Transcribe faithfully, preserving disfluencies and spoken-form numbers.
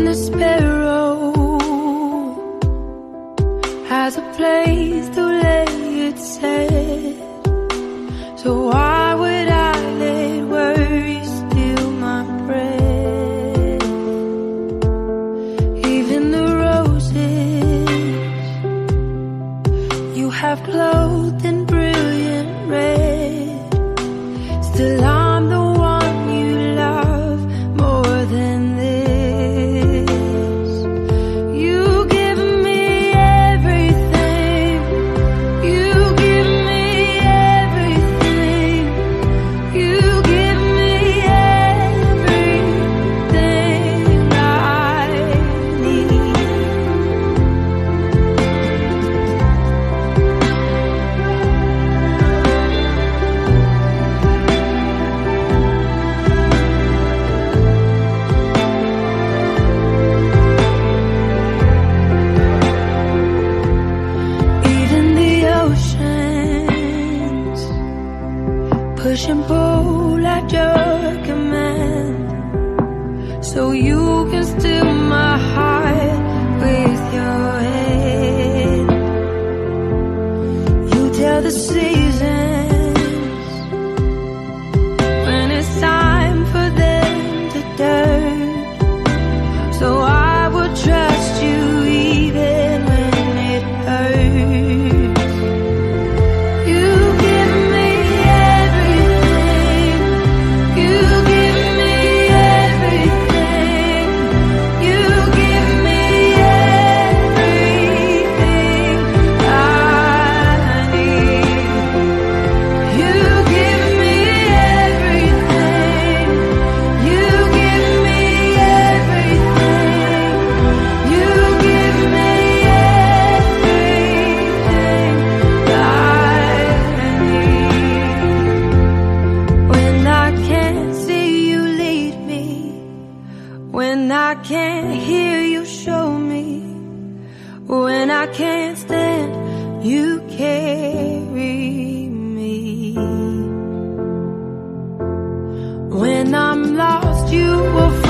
the sparrow has a place to lay its head, so why would I let worry steal my breath? Even the roses you have clothed in brilliant red, still I'm the one you love more than this. You give me everything, you give me everything, you give me everything I need. Push and pull at your command, so you can steal my heart with your head. You tell the seasons when it's time for them to turn, so I will trust you even when it hurts. You give me when I can't hear you show me, when I can't stand, you carry me. When I'm lost, you will find